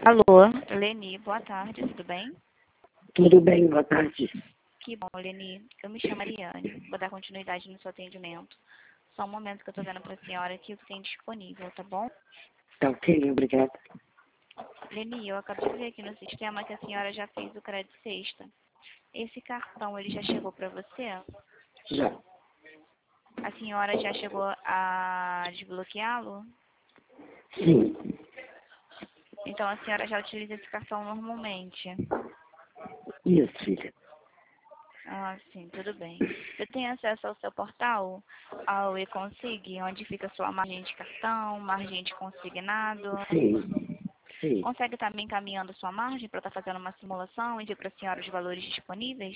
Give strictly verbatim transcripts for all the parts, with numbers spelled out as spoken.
Alô, Leni, boa tarde, tudo bem? Tudo bem, boa tarde. Que bom, Leni. Eu me chamo Ariane, vou dar continuidade no seu atendimento. Só um momento que eu estou vendo para a senhora aqui o que tem disponível, tá bom? Tá ok, obrigada. Leni, eu acabei de ver aqui no sistema que a senhora já fez o crédito sexta. Esse cartão, ele já chegou para você? Já. A senhora já chegou a desbloqueá-lo? Sim. Então a senhora já utiliza esse cartão normalmente? Isso, filha. Ah, sim, tudo bem. Você tem acesso ao seu portal, ao eConsig, onde fica sua margem de cartão, margem de consignado? Sim. Sim. Consegue estar me encaminhando sua margem para estar fazendo uma simulação e ver para a senhora os valores disponíveis?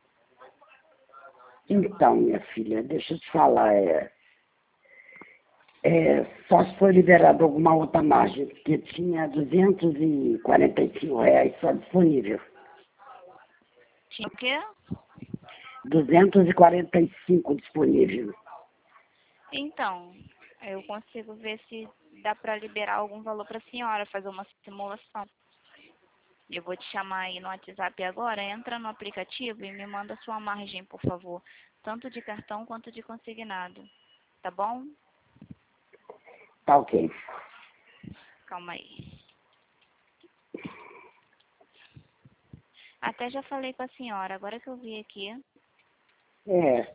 Então, minha filha, deixa eu te falar, é, é, só se foi liberado alguma outra margem, porque tinha duzentos e quarenta e cinco reais só disponível. Tinha o quê? duzentos e quarenta e cinco disponível. Então, eu consigo ver se dá para liberar algum valor para a senhora, fazer uma simulação. Eu vou te chamar aí no WhatsApp agora, entra no aplicativo e me manda sua margem, por favor. Tanto de cartão quanto de consignado. Tá bom? Tá ok. Calma aí. Até já falei com a senhora, agora que eu vi aqui. É.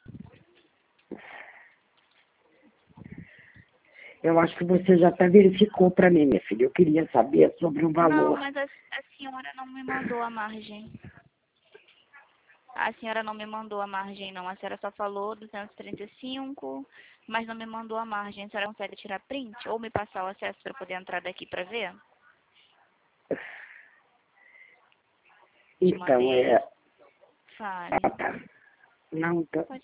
Eu acho que você já até verificou para mim, minha filha. Eu queria saber sobre o Não, valor. mas a, a senhora não me mandou a margem. A senhora não me mandou a margem, não. A senhora só falou duzentos e trinta e cinco, mas não me mandou a margem. A senhora consegue tirar print ou me passar o acesso para poder entrar daqui para ver? Te Então, mandei. é... Fale. Ah, tá. Não, tá... Pode.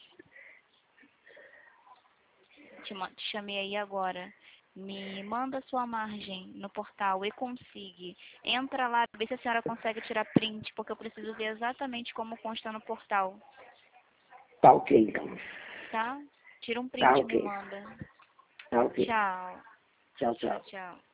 Te, ma- te chamei aí agora. Me manda sua margem no portal eConsig. Entra lá, vê se a senhora consegue tirar print, porque eu preciso ver exatamente como consta no portal, Tá ok, então. tá? Tira um Tá print e ok. me manda. Tá ok. Tchau. Tchau, Tchau, tchau. tchau.